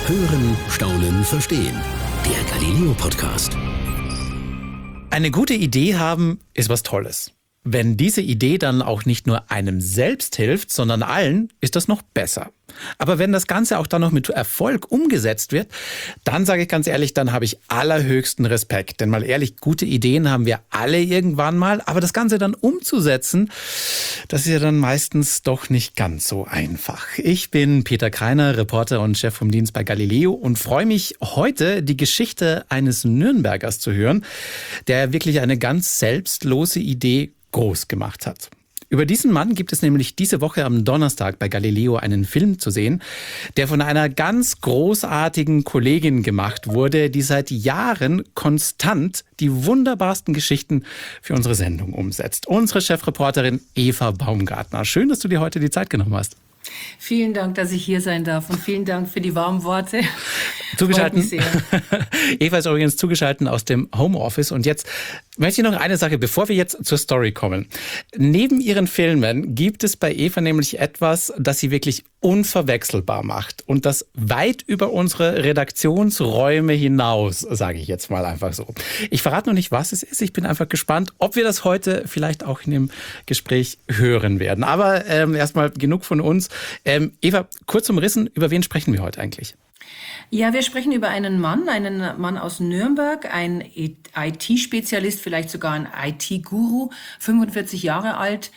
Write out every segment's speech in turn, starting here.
Hören, Staunen, Verstehen. Der Galileo-Podcast. Eine gute Idee haben ist was Tolles. Wenn diese Idee dann auch nicht nur einem selbst hilft, sondern allen, ist das noch besser. Aber wenn das Ganze auch dann noch mit Erfolg umgesetzt wird, dann sage ich ganz ehrlich, dann habe ich allerhöchsten Respekt. Denn mal ehrlich, gute Ideen haben wir alle irgendwann mal, aber das Ganze dann umzusetzen, das ist ja dann meistens doch nicht ganz so einfach. Ich bin Peter Kreiner, Reporter und Chef vom Dienst bei Galileo und freue mich heute, die Geschichte eines Nürnbergers zu hören, der wirklich eine ganz selbstlose Idee groß gemacht hat. Über diesen Mann gibt es nämlich diese Woche am Donnerstag bei Galileo einen Film zu sehen, der von einer ganz großartigen Kollegin gemacht wurde, die seit Jahren konstant die wunderbarsten Geschichten für unsere Sendung umsetzt. Unsere Chefreporterin Eva Baumgartner. Schön, dass du dir heute die Zeit genommen hast. Vielen Dank, dass ich hier sein darf und vielen Dank für die warmen Worte. Zugeschaltet. Eva ist übrigens zugeschaltet aus dem Homeoffice. Und jetzt möchte ich noch eine Sache, bevor wir jetzt zur Story kommen. Neben ihren Filmen gibt es bei Eva nämlich etwas, das sie wirklich unverwechselbar macht. Und das weit über unsere Redaktionsräume hinaus, sage ich jetzt mal einfach so. Ich verrate noch nicht, was es ist. Ich bin einfach gespannt, ob wir das heute vielleicht auch in dem Gespräch hören werden. Aber erstmal genug von uns. Eva, kurz umrissen, über wen sprechen wir heute eigentlich? Ja, wir sprechen über einen Mann aus Nürnberg, ein IT-Spezialist, vielleicht sogar ein IT-Guru, 45 Jahre alt,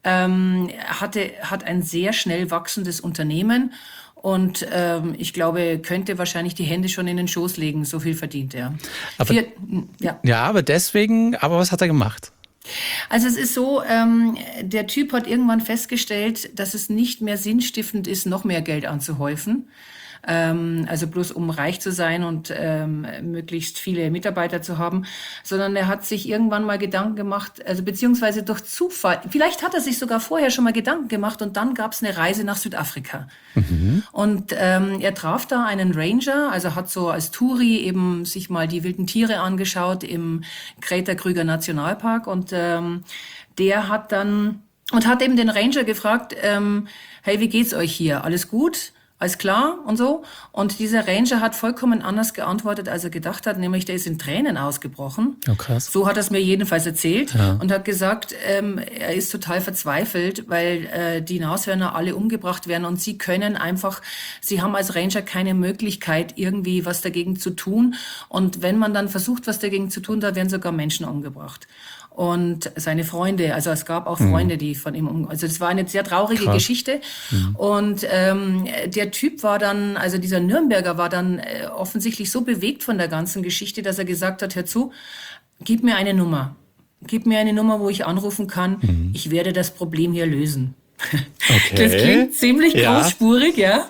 hat ein sehr schnell wachsendes Unternehmen und ich glaube, könnte wahrscheinlich die Hände schon in den Schoß legen, so viel verdient er. Aber was hat er gemacht? Also es ist so, der Typ hat irgendwann festgestellt, dass es nicht mehr sinnstiftend ist, noch mehr Geld anzuhäufen. Also bloß um reich zu sein und möglichst viele Mitarbeiter zu haben, sondern er hat sich irgendwann mal Gedanken gemacht, also beziehungsweise durch Zufall, vielleicht hat er sich sogar vorher schon mal Gedanken gemacht und dann gab es eine Reise nach Südafrika. Mhm. Und er traf da einen Ranger, also hat so als Touri eben sich mal die wilden Tiere angeschaut im Greta-Krüger Nationalpark und der hat eben den Ranger gefragt, hey, wie geht's euch hier? Alles gut? Alles klar und so. Und dieser Ranger hat vollkommen anders geantwortet, als er gedacht hat, nämlich der ist in Tränen ausgebrochen. Oh, krass. So hat er es mir jedenfalls erzählt und hat gesagt, er ist total verzweifelt, weil die Nashörner alle umgebracht werden und sie haben als Ranger keine Möglichkeit, irgendwie was dagegen zu tun. Und wenn man dann versucht, was dagegen zu tun, da werden sogar Menschen umgebracht. Und seine Freunde, also es gab auch Freunde, die von ihm also es war eine sehr traurige Geschichte. Und der Typ war dann, also dieser Nürnberger war dann offensichtlich so bewegt von der ganzen Geschichte, dass er gesagt hat, hör zu, gib mir eine Nummer, wo ich anrufen kann, ich werde das Problem hier lösen. Okay. Das klingt ziemlich großspurig, ja.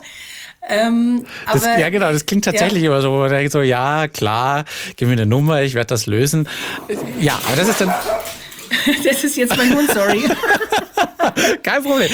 Das klingt tatsächlich immer so, wo man denkt so, ja, klar, gib mir eine Nummer, ich werde das lösen. Ja, aber das ist dann... Das ist jetzt mein Hund, sorry. Kein Problem.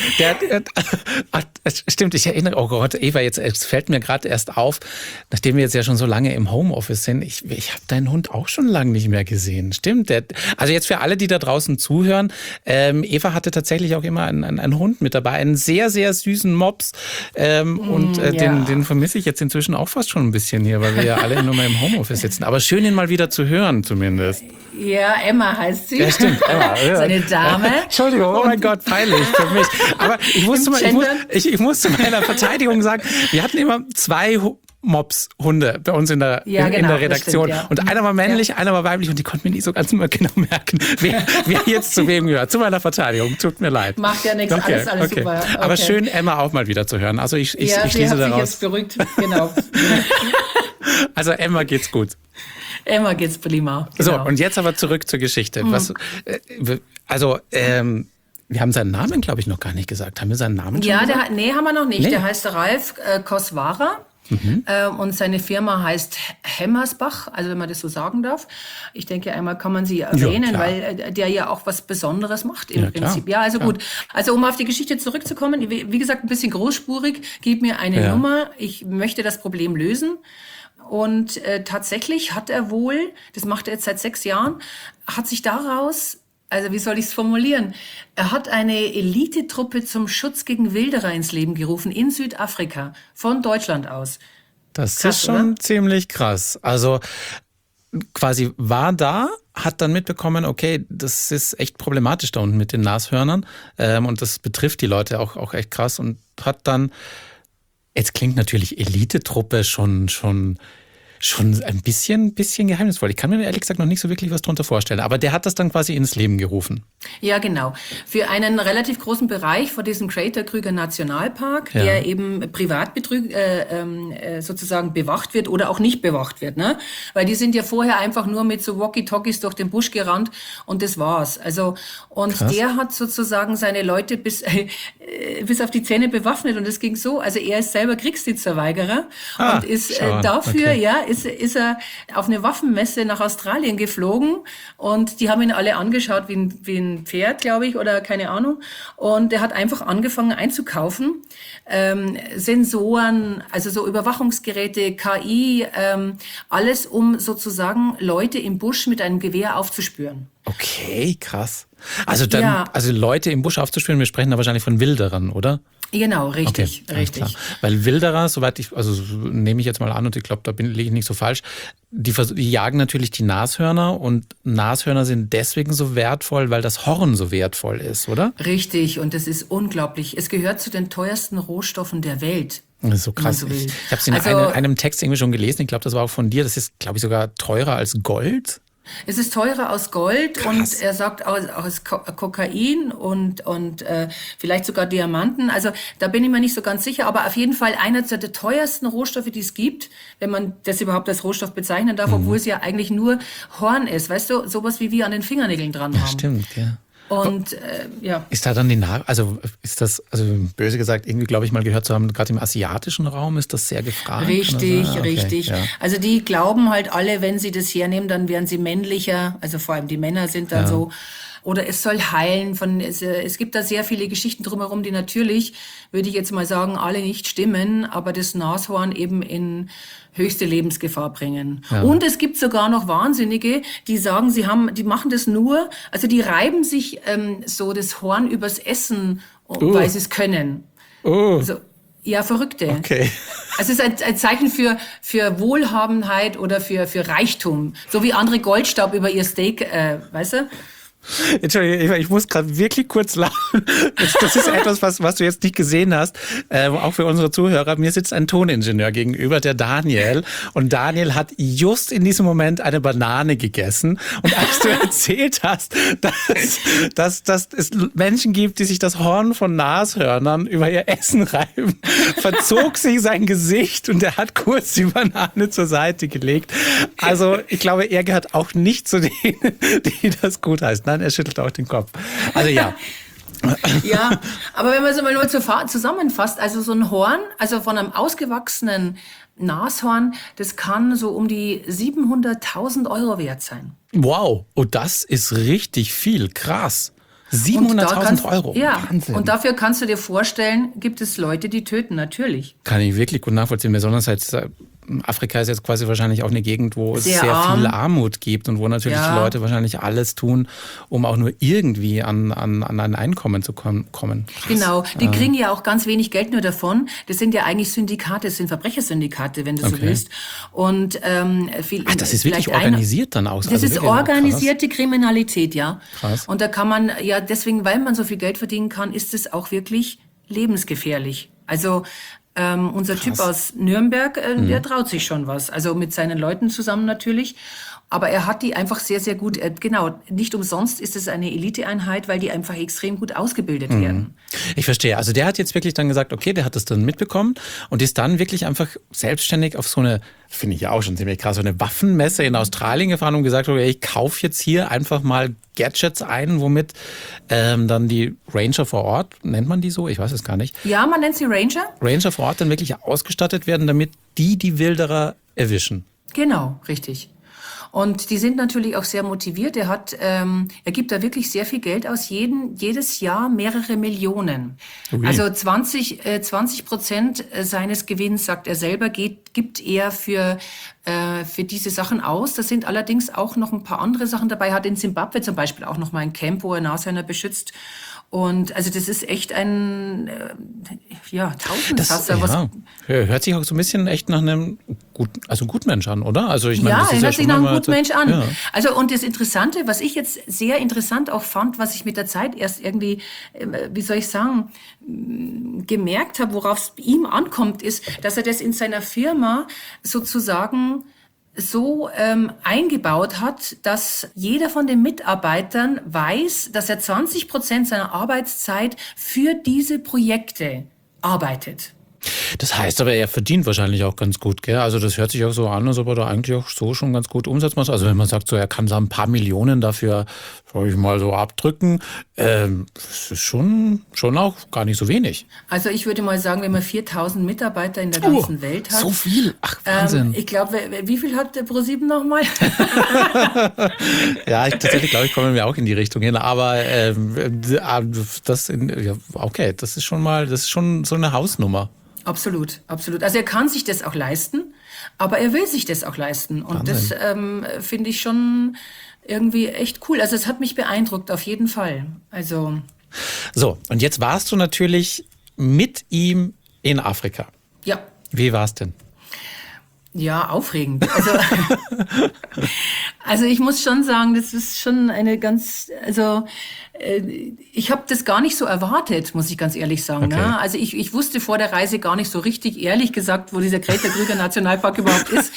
Stimmt, ich erinnere, oh Gott, Eva, es fällt mir gerade erst auf, nachdem wir jetzt ja schon so lange im Homeoffice sind, ich habe deinen Hund auch schon lange nicht mehr gesehen. Stimmt. Also jetzt für alle, die da draußen zuhören, Eva hatte tatsächlich auch immer einen Hund mit dabei, einen sehr, sehr süßen Mops. Den vermisse ich jetzt inzwischen auch fast schon ein bisschen hier, weil wir ja alle nur mal im Homeoffice sitzen. Aber schön, ihn mal wieder zu hören zumindest. Ja, Emma heißt sie. Ja, stimmt, Emma. Ja. So eine Dame. Entschuldigung, oh mein Gott, peinlich für mich. Aber ich muss zu meiner Verteidigung sagen, wir hatten immer 2 Mops-Hunde bei uns in der Redaktion. Stimmt, ja. Und einer war männlich, einer war weiblich und die konnten mir nicht so ganz genau merken, wer jetzt zu wem gehört. Zu meiner Verteidigung, tut mir leid. Macht ja nichts, alles super. Okay. Aber schön, Emma auch mal wieder zu hören. Also ich schließe daraus. Ja, sie hat sich jetzt beruhigt, genau. Also Emma geht's gut. Emma geht's prima. So, Genau. und jetzt aber zurück zur Geschichte. Wir haben seinen Namen, glaube ich, noch gar nicht gesagt. Haben wir seinen Namen schon gesagt? Haben wir noch nicht. Nee. Der heißt Ralf Koswara. Und seine Firma heißt Hemmersbach, also wenn man das so sagen darf. Ich denke, einmal kann man sie erwähnen, weil der ja auch was Besonderes macht im Prinzip. Ja, also gut. Also um auf die Geschichte zurückzukommen, wie gesagt, ein bisschen großspurig. Gib mir eine Nummer, ich möchte das Problem lösen. Und tatsächlich hat er wohl, das macht er jetzt seit 6 Jahren, hat sich daraus, also wie soll ich es formulieren, er hat eine Elitetruppe zum Schutz gegen Wilderer ins Leben gerufen in Südafrika, von Deutschland aus. Das Krass, ist schon oder? ziemlich krass. Also quasi war da, hat dann mitbekommen, okay, das ist echt problematisch da unten mit den Nashörnern und das betrifft die Leute auch echt krass und hat dann, jetzt klingt natürlich Elitetruppe schon ein bisschen geheimnisvoll. Ich kann mir ehrlich gesagt noch nicht so wirklich was drunter vorstellen. Aber der hat das dann quasi ins Leben gerufen. Ja, genau. Für einen relativ großen Bereich von diesem Greater Krüger Nationalpark, Ja. der eben privat sozusagen bewacht wird oder auch nicht bewacht wird, ne? Weil die sind ja vorher einfach nur mit so Walkie-Talkies durch den Busch gerannt und das war's. Also, und Krass. der hat sozusagen seine Leute bis auf die Zähne bewaffnet und es ging so. Also er ist selber Kriegsdienstverweigerer und ist schau an. dafür, Okay. ja, ist er auf eine Waffenmesse nach Australien geflogen und die haben ihn alle angeschaut wie ein Pferd, glaube ich, oder keine Ahnung. Und er hat einfach angefangen einzukaufen. Sensoren, also so Überwachungsgeräte, KI, alles, um sozusagen Leute im Busch mit einem Gewehr aufzuspüren. Okay, krass. Also dann, Ja. also Leute im Busch aufzuspüren, wir sprechen da wahrscheinlich von Wilderern, oder? Genau, richtig, alles richtig. klar. Weil Wilderer, soweit ich, also nehme ich jetzt mal an und ich glaube, da liege ich nicht so falsch, die jagen natürlich die Nashörner und Nashörner sind deswegen so wertvoll, weil das Horn so wertvoll ist, oder? Richtig, und das ist unglaublich. Es gehört zu den teuersten Rohstoffen der Welt. Das ist so krass. Wenn man so will. Ich habe es in Also- einem Text irgendwie schon gelesen, ich glaube, das war auch von dir, das ist, glaube ich, sogar teurer als Gold. Es ist teurer aus Gold Krass. und er sagt aus Kokain und vielleicht sogar Diamanten. Also da bin ich mir nicht so ganz sicher, aber auf jeden Fall einer der teuersten Rohstoffe, die es gibt, wenn man das überhaupt als Rohstoff bezeichnen darf, obwohl es ja eigentlich nur Horn ist. Weißt du, sowas wie wir an den Fingernägeln dran haben. Stimmt, ja. Und ja. Ist da dann also ist das, also böse gesagt, irgendwie glaube ich mal gehört zu haben, gerade im asiatischen Raum ist das sehr gefragt. Richtig, kann das sein? Okay, richtig. ja. Also die glauben halt alle, wenn sie das hernehmen, dann werden sie männlicher. Also vor allem die Männer sind dann so. Oder es soll heilen. Es gibt da sehr viele Geschichten drumherum, die natürlich, würde ich jetzt mal sagen, alle nicht stimmen, aber das Nashorn eben in höchste Lebensgefahr bringen. Ja. Und es gibt sogar noch Wahnsinnige, die sagen, die machen das nur, also die reiben sich so das Horn übers Essen, weil sie es können. Also, ja, Verrückte. Okay. Also es ist ein Zeichen für Wohlhabenheit oder für Reichtum. So wie andere Goldstaub über ihr Steak, weißt du? Entschuldigung, ich muss gerade wirklich kurz lachen. Das ist etwas, was du jetzt nicht gesehen hast, auch für unsere Zuhörer. Mir sitzt ein Toningenieur gegenüber, der Daniel. Und Daniel hat just in diesem Moment eine Banane gegessen. Und als du erzählt hast, dass es Menschen gibt, die sich das Horn von Nashörnern über ihr Essen reiben, verzog sich sein Gesicht und er hat kurz die Banane zur Seite gelegt. Also ich glaube, er gehört auch nicht zu denen, die das gut heißen. Nein, er schüttelt auch den Kopf. Also ja. Ja, aber wenn man es mal nur zusammenfasst, also so ein Horn, also von einem ausgewachsenen Nashorn, das kann so um die 700.000 Euro wert sein. Wow, oh, das ist richtig viel. Krass. Und da 700.000 Euro. Ja, Wahnsinn. und dafür kannst du dir vorstellen, gibt es Leute, die töten, natürlich. Kann ich wirklich gut nachvollziehen. Besonders jetzt, Afrika ist jetzt quasi wahrscheinlich auch eine Gegend, wo es Sehr sehr arm. viel Armut gibt und wo natürlich Ja. die Leute wahrscheinlich alles tun, um auch nur irgendwie an ein Einkommen zu kommen. Krass. Genau, die kriegen ja auch ganz wenig Geld nur davon. Das sind ja eigentlich Syndikate, das sind Verbrechersyndikate, wenn du so Okay. willst. Und Ach, das ist wirklich organisiert dann auch. Das Also ist wirklich organisierte Kriminalität, ja. Krass. Und da kann man, ja, deswegen, weil man so viel Geld verdienen kann, ist es auch wirklich lebensgefährlich. Also unser Typ aus Nürnberg, der traut sich schon was. Also mit seinen Leuten zusammen natürlich. Aber er hat die einfach sehr, sehr gut, genau, nicht umsonst ist es eine Eliteeinheit, weil die einfach extrem gut ausgebildet werden. Ich verstehe. Also der hat jetzt wirklich dann gesagt, okay, der hat das dann mitbekommen und ist dann wirklich einfach selbstständig auf so eine, finde ich ja auch schon ziemlich krass, so eine Waffenmesse in Australien gefahren und gesagt, okay, ich kaufe jetzt hier einfach mal Gadgets ein, womit dann die Ranger vor Ort, nennt man die so? Ich weiß es gar nicht. Ja, man nennt sie Ranger. Ranger vor Ort dann wirklich ausgestattet werden, damit die Wilderer erwischen. Genau, richtig. Und die sind natürlich auch sehr motiviert. Er gibt da wirklich sehr viel Geld aus, jedes Jahr mehrere Millionen. Ui. Also 20% seines Gewinns, sagt er selber, gibt er für diese Sachen aus. Da sind allerdings auch noch ein paar andere Sachen dabei. Er hat in Zimbabwe zum Beispiel auch noch mal ein Camp, wo er Nashörner beschützt. Und also das ist echt ein Tausendsasser. Ja, hört sich auch so ein bisschen echt nach einem Gutmensch an, oder? Also ich meine, das ist hört sich nach einem Gutmensch an. Ja. Also und das Interessante, was ich jetzt sehr interessant auch fand, was ich mit der Zeit erst irgendwie, gemerkt habe, worauf es ihm ankommt, ist, dass er das in seiner Firma sozusagen so eingebaut hat, dass jeder von den Mitarbeitern weiß, dass er 20% seiner Arbeitszeit für diese Projekte arbeitet. Das heißt aber, er verdient wahrscheinlich auch ganz gut, gell? Also das hört sich auch so an, als ob er da eigentlich auch so schon ganz gut Umsatz macht. Also wenn man sagt, so er kann da ein paar Millionen dafür, sag ich mal, so abdrücken, das ist schon auch gar nicht so wenig. Also ich würde mal sagen, wenn man 4.000 Mitarbeiter in der ganzen Welt hat. So viel? Ach, Wahnsinn. Ich glaube, wie viel hat der ProSieben nochmal? Ja, tatsächlich glaube ich, kommen wir auch in die Richtung hin. Aber das ist schon so eine Hausnummer. Absolut. Also er kann sich das auch leisten, aber er will sich das auch leisten. Und Wahnsinn. Das finde ich schon irgendwie echt cool. Also es hat mich beeindruckt, auf jeden Fall. Also so, und jetzt warst du natürlich mit ihm in Afrika. Ja. Wie war es denn? Ja, aufregend. Also ich muss schon sagen, das ist schon ich habe das gar nicht so erwartet, muss ich ganz ehrlich sagen. Okay. Ne? Also ich wusste vor der Reise gar nicht so richtig, ehrlich gesagt, wo dieser Greta-Krüger Nationalpark überhaupt ist.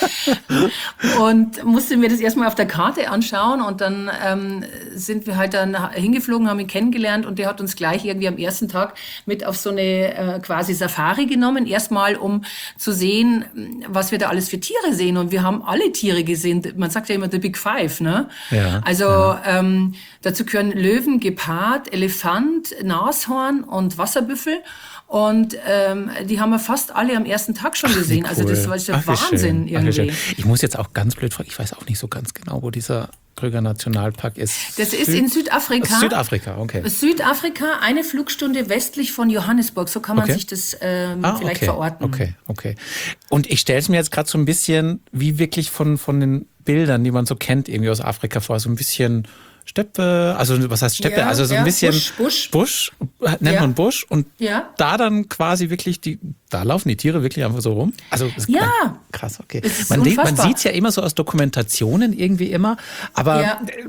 Und musste mir das erstmal auf der Karte anschauen. Und dann sind wir halt dann hingeflogen, haben ihn kennengelernt. Und der hat uns gleich irgendwie am ersten Tag mit auf so eine quasi Safari genommen. Erstmal, um zu sehen, was wir da alles für Tiere sehen. Und wir haben alle Tiere gesehen. Man sagt ja immer the Big Five, ne? Ja, also dazu gehören Löwen, Gepard, Elefant, Nashorn und Wasserbüffel. Und die haben wir fast alle am ersten Tag schon gesehen. Cool. Also das war der Wahnsinn irgendwie. Ich muss jetzt auch ganz blöd fragen, ich weiß auch nicht so ganz genau, wo dieser Krüger Nationalpark ist. Das ist in Südafrika. Südafrika, okay. Südafrika, eine Flugstunde westlich von Johannesburg. So kann man sich das vielleicht verorten. Okay. Und ich stelle es mir jetzt gerade so ein bisschen wie wirklich von den Bildern, die man so kennt, irgendwie aus Afrika vor, so ein bisschen Steppe, also was heißt Steppe? Ja, also so ein bisschen Busch nennt man Busch und da dann quasi wirklich da laufen die Tiere wirklich einfach so rum. Also das ist krass, okay. Man sieht es ja immer so aus Dokumentationen irgendwie immer, aber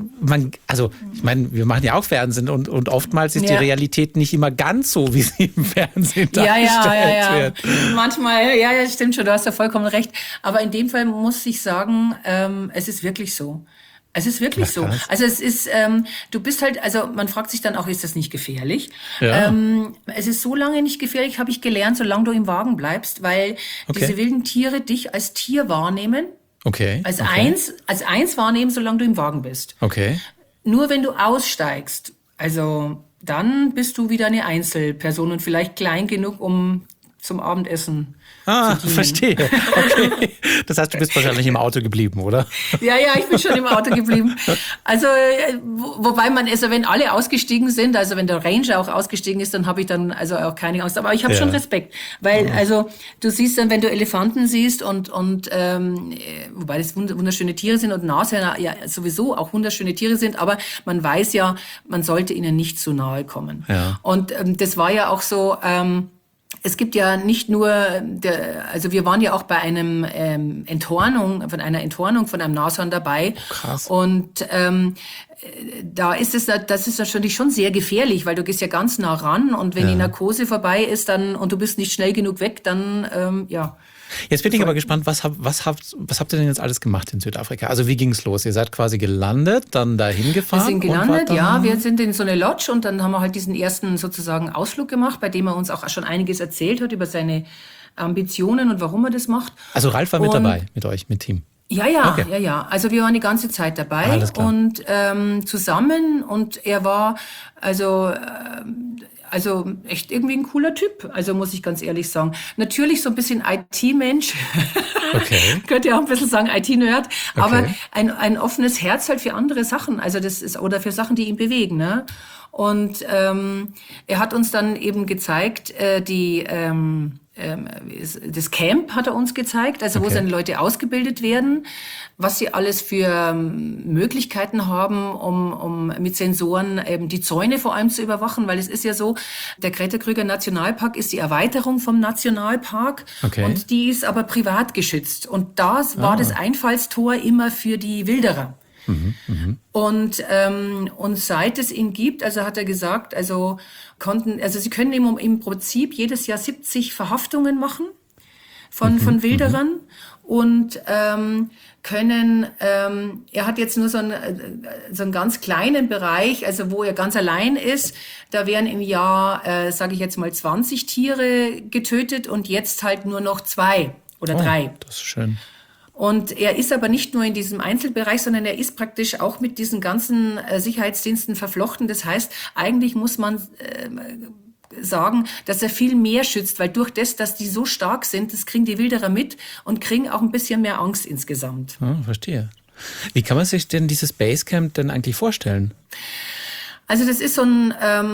ich meine, wir machen ja auch Fernsehen und oftmals ist die Realität nicht immer ganz so, wie sie im Fernsehen dargestellt wird. Manchmal, ja, stimmt schon, du hast ja vollkommen recht. Aber in dem Fall muss ich sagen, es ist wirklich so. Es ist wirklich so. Also es ist, du bist halt, also man fragt sich dann auch, ist das nicht gefährlich? Ja. Es ist so lange nicht gefährlich, habe ich gelernt, solange du im Wagen bleibst, weil diese wilden Tiere dich als Tier wahrnehmen. Okay. Als eins wahrnehmen, solange du im Wagen bist. Okay. Nur wenn du aussteigst, also dann bist du wieder eine Einzelperson und vielleicht klein genug, um zum Abendessen verstehe. Okay. Das heißt, du bist wahrscheinlich im Auto geblieben, oder? Ja, ich bin schon im Auto geblieben. Also, wobei wenn alle ausgestiegen sind, also wenn der Ranger auch ausgestiegen ist, dann habe ich dann also auch keine Angst. Aber ich habe schon Respekt, weil also du siehst dann, wenn du Elefanten siehst und wobei das wunderschöne Tiere sind und Nashörner ja sowieso auch wunderschöne Tiere sind, aber man weiß ja, man sollte ihnen nicht zu nahe kommen. Ja. Und das war ja auch so. Es gibt ja nicht nur, also wir waren ja auch bei einer Enthornung von einem Nashorn dabei. Krass. Und das ist natürlich schon sehr gefährlich, weil du gehst ja ganz nah ran und wenn die Narkose vorbei ist und du bist nicht schnell genug weg, dann Jetzt bin ich aber gespannt, was habt ihr denn jetzt alles gemacht in Südafrika? Also wie ging's los? Ihr seid quasi gelandet, dann dahin gefahren? Wir sind gelandet, wir sind in so eine Lodge und dann haben wir halt diesen ersten sozusagen Ausflug gemacht, bei dem er uns auch schon einiges erzählt hat über seine Ambitionen und warum er das macht. Also Ralf war mit dabei, mit euch, mit Team? Ja. Also wir waren die ganze Zeit dabei und zusammen und er war also echt irgendwie ein cooler Typ, also muss ich ganz ehrlich sagen. Natürlich so ein bisschen IT-Mensch, könnt ihr auch ein bisschen sagen, IT-Nerd, aber ein offenes Herz halt für andere Sachen, also das ist, oder für Sachen, die ihn bewegen, ne? Und er hat uns dann eben gezeigt, das Camp hat er uns gezeigt, also wo seine Leute ausgebildet werden, was sie alles für Möglichkeiten haben, um mit Sensoren eben die Zäune vor allem zu überwachen, weil es ist ja so, der Greta-Krüger Nationalpark ist die Erweiterung vom Nationalpark und die ist aber privat geschützt und das war das Einfallstor immer für die Wilderer. Und seit es ihn gibt, also hat er gesagt, also sie können im Prinzip jedes Jahr 70 Verhaftungen machen von Wilderern und können, er hat jetzt nur so einen ganz kleinen Bereich, also wo er ganz allein ist, da werden im Jahr, sage ich jetzt mal, 20 Tiere getötet und jetzt halt nur noch 2 oder 3. Das ist schön. Und er ist aber nicht nur in diesem Einzelbereich, sondern er ist praktisch auch mit diesen ganzen Sicherheitsdiensten verflochten. Das heißt, eigentlich muss man sagen, dass er viel mehr schützt, weil durch das, dass die so stark sind, das kriegen die Wilderer mit und kriegen auch ein bisschen mehr Angst insgesamt. Verstehe. Wie kann man sich denn dieses Basecamp denn eigentlich vorstellen? Also das ist so ein,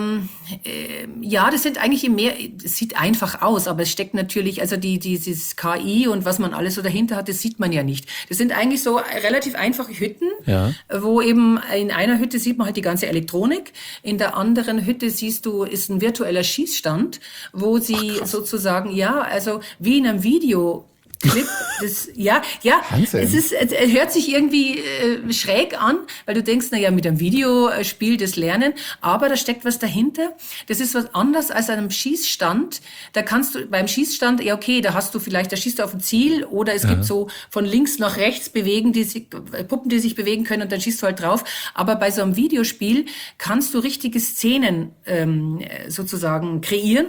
das sind eigentlich es sieht einfach aus, aber es steckt natürlich, also dieses KI und was man alles so dahinter hat, das sieht man ja nicht. Das sind eigentlich so relativ einfache Hütten, wo eben in einer Hütte sieht man halt die ganze Elektronik, in der anderen Hütte siehst du, ist ein virtueller Schießstand, wo sie sozusagen, also wie in einem Video Clip, es hört sich irgendwie schräg an, weil du denkst, mit einem Videospiel das Lernen, aber da steckt was dahinter. Das ist was anderes als an einem Schießstand. Da kannst du beim Schießstand, da schießt du auf ein Ziel oder es gibt so von links nach rechts Puppen, die sich bewegen können und dann schießt du halt drauf. Aber bei so einem Videospiel kannst du richtige Szenen sozusagen kreieren,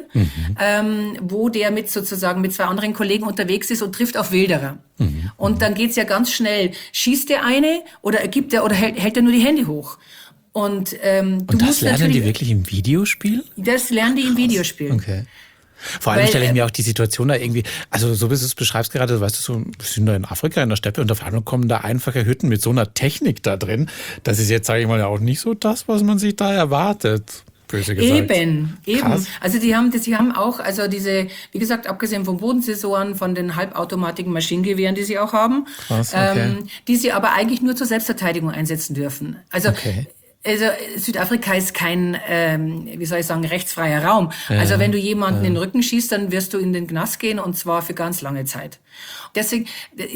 wo der mit 2 anderen Kollegen unterwegs ist und trifft auf Wilderer. Und dann geht's ja ganz schnell. Schießt der eine oder hält er nur die Hände hoch? Und das lernen die wirklich im Videospiel? Das lernen die im Videospiel. Okay. Vor allem stelle ich mir auch die Situation da irgendwie, also so wie du es beschreibst gerade, weißt du, so, wir sind da in Afrika in der Steppe und auf einmal kommen da einfache Hütten mit so einer Technik da drin. Das ist jetzt, sage ich mal, ja auch nicht so das, was man sich da erwartet. Eben. Krass. Also die haben auch, wie gesagt, abgesehen von Bodensensoren, von den halbautomatischen Maschinengewehren, die sie auch haben, Krass, okay. Die sie aber eigentlich nur zur Selbstverteidigung einsetzen dürfen. Also Südafrika ist kein, rechtsfreier Raum. Also wenn du jemanden in den Rücken schießt, dann wirst du in den Knast gehen und zwar für ganz lange Zeit. Deswegen,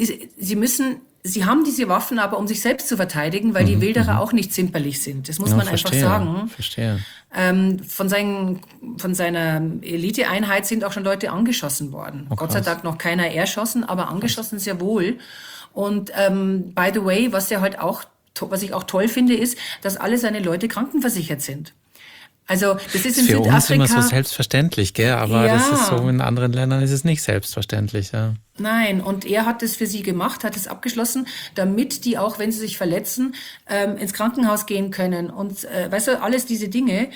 sie haben diese Waffen aber, um sich selbst zu verteidigen, weil die Wilderer auch nicht zimperlich sind. Das muss man einfach sagen. Verstehe. Von seiner Eliteeinheit sind auch schon Leute angeschossen worden. Oh, Gott sei Dank noch keiner erschossen, aber angeschossen sehr wohl. Und by the way, was ich auch toll finde, ist, dass alle seine Leute krankenversichert sind. Also das ist in für Südafrika uns immer so selbstverständlich, gell? Aber das ist so, in anderen Ländern ist es nicht selbstverständlich, ja. Nein, und er hat das für sie gemacht, hat es abgeschlossen, damit die auch, wenn sie sich verletzen, ins Krankenhaus gehen können und alles diese Dinge.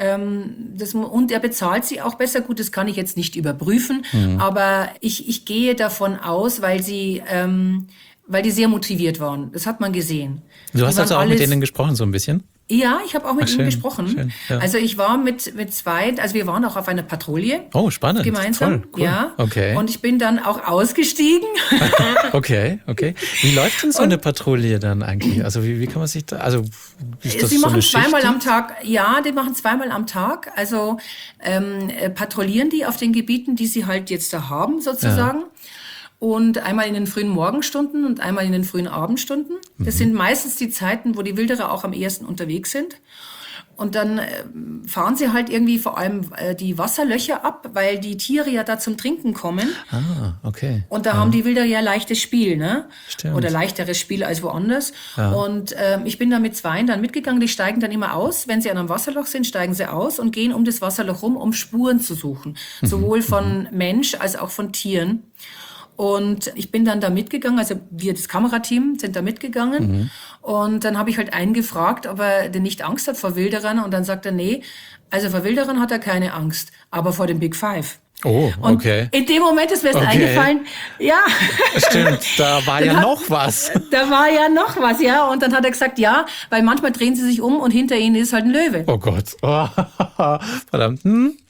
Und er bezahlt sie auch besser. Gut, das kann ich jetzt nicht überprüfen, aber ich gehe davon aus, weil die sehr motiviert waren. Das hat man gesehen. Du hast also auch mit denen gesprochen so ein bisschen? Ja, ich habe auch mit ihm gesprochen. Schön, ja. Also ich war mit 2, also wir waren auch auf einer Patrouille. Oh, spannend. Gemeinsam. Toll, cool. Ja. Okay. Und ich bin dann auch ausgestiegen. Okay. Wie läuft denn so eine Patrouille dann eigentlich? Also wie kann man sich da, also ist das Sie so machen eine zweimal Schicht? am Tag, die machen zweimal am Tag. Also patrouillieren die auf den Gebieten, die sie halt jetzt da haben, sozusagen. Ja. Und einmal in den frühen Morgenstunden und einmal in den frühen Abendstunden. Das sind meistens die Zeiten, wo die Wilderer auch am ehesten unterwegs sind. Und dann fahren sie halt irgendwie vor allem die Wasserlöcher ab, weil die Tiere ja da zum Trinken kommen. Ah, okay. Und da haben die Wilderer ja leichtes Spiel, ne? Stimmt. Oder leichteres Spiel als woanders. Ja. Und ich bin da mit 2 dann mitgegangen, die steigen dann immer aus. Wenn sie an einem Wasserloch sind, steigen sie aus und gehen um das Wasserloch rum, um Spuren zu suchen. Sowohl von Mensch als auch von Tieren. Und ich bin dann da mitgegangen, also wir, das Kamerateam, sind da mitgegangen. Und dann habe ich halt einen gefragt, ob er denn nicht Angst hat vor Wilderern. Und dann sagt er, nee, also vor Wilderern hat er keine Angst, aber vor dem Big Five. Oh, okay. Und in dem Moment ist mir das eingefallen, ja. Stimmt, da war ja noch was. Da war ja noch was, ja. Und dann hat er gesagt, ja, weil manchmal drehen sie sich um und hinter ihnen ist halt ein Löwe. Oh Gott. Oh, verdammt.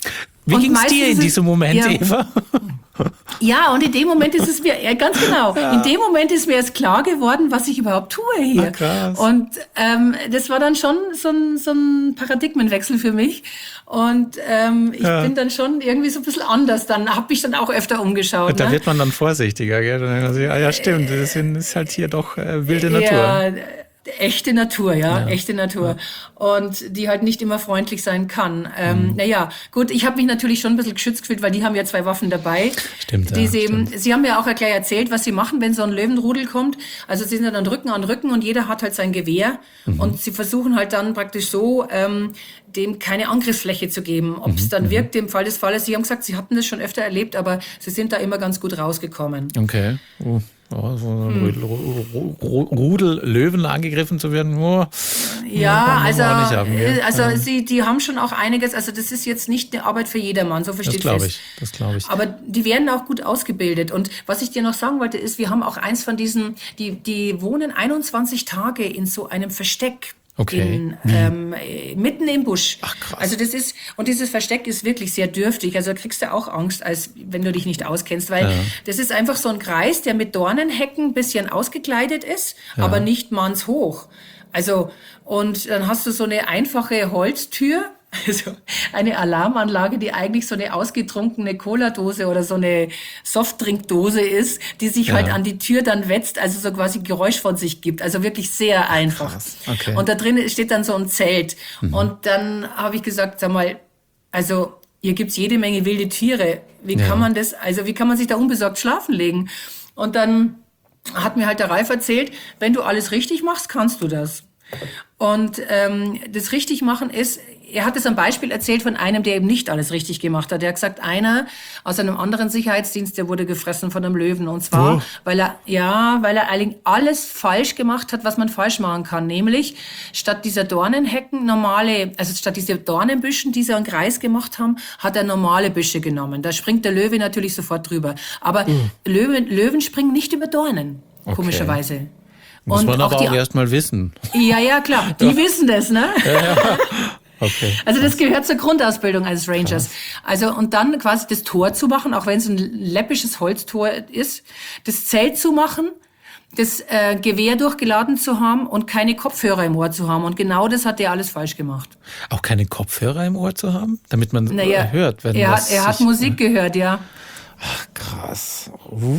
Wie ging es dir in diesem Moment, ja. Eva? Ja, und in dem Moment ist es mir, ganz genau, in dem Moment ist mir erst klar geworden, was ich überhaupt tue hier. Krass. Und das war dann schon so ein Paradigmenwechsel für mich. Und ich bin dann schon irgendwie so ein bisschen anders. Dann habe ich dann auch öfter umgeschaut. Da wird man dann vorsichtiger, gell? Also, ja, stimmt, das ist halt hier doch wilde Natur. Ja, echte Natur, echte Natur. Und die halt nicht immer freundlich sein kann. Naja, gut, ich habe mich natürlich schon ein bisschen geschützt gefühlt, weil die haben ja 2 Waffen dabei. Stimmt, Sie haben ja auch gleich erzählt, was sie machen, wenn so ein Löwenrudel kommt. Also sie sind dann Rücken an Rücken und jeder hat halt sein Gewehr. Und sie versuchen halt dann praktisch so, dem keine Angriffsfläche zu geben. Ob es dann wirkt, im Fall des Falles. Sie haben gesagt, sie hatten das schon öfter erlebt, aber sie sind da immer ganz gut rausgekommen. Okay. So ein Rudel Löwen angegriffen zu werden. Ja, also haben, die haben schon auch einiges, also das ist jetzt nicht eine Arbeit für jedermann, so versteht fest. Das glaube ich. Aber die werden auch gut ausgebildet. Und was ich dir noch sagen wollte, ist, wir haben auch eins von diesen, die wohnen 21 Tage in so einem Versteck. Okay. Mitten im Busch. Ach, krass. Also dieses Versteck ist wirklich sehr dürftig. Also da kriegst du auch Angst, als wenn du dich nicht auskennst, weil das ist einfach so ein Kreis, der mit Dornenhecken ein bisschen ausgekleidet ist, aber nicht mannshoch. Also, und dann hast du so eine einfache Holztür, also eine Alarmanlage, die eigentlich so eine ausgetrunkene Cola-Dose oder so eine Softdrinkdose ist, die sich halt an die Tür dann wetzt, also so quasi Geräusch von sich gibt. Also wirklich sehr einfach. Krass. Okay. Und da drin steht dann so ein Zelt. Und dann habe ich gesagt, sag mal, also hier gibt's jede Menge wilde Tiere. Wie kann man wie kann man sich da unbesorgt schlafen legen? Und dann hat mir halt der Ralf erzählt, wenn du alles richtig machst, kannst du das. Und das richtig machen ist, er hat es am Beispiel erzählt von einem, der eben nicht alles richtig gemacht hat. Er hat gesagt, einer aus einem anderen Sicherheitsdienst, der wurde gefressen von einem Löwen. Und zwar, weil er eigentlich alles falsch gemacht hat, was man falsch machen kann. Nämlich, statt dieser Dornenhecken statt dieser Dornenbüschen, die sie einen Kreis gemacht haben, hat er normale Büsche genommen. Da springt der Löwe natürlich sofort drüber. Aber Löwen springen nicht über Dornen, komischerweise. Muss man aber auch erst mal wissen. Ja, klar. Die wissen das, ne? Ja. Okay. Also das gehört zur Grundausbildung eines Rangers. Also und dann quasi das Tor zu machen, auch wenn es ein läppisches Holztor ist, das Zelt zu machen, das Gewehr durchgeladen zu haben und keine Kopfhörer im Ohr zu haben. Und genau das hat er alles falsch gemacht. Auch keine Kopfhörer im Ohr zu haben? Damit man hört, wenn er hat Musik gehört, ja. Ach, krass.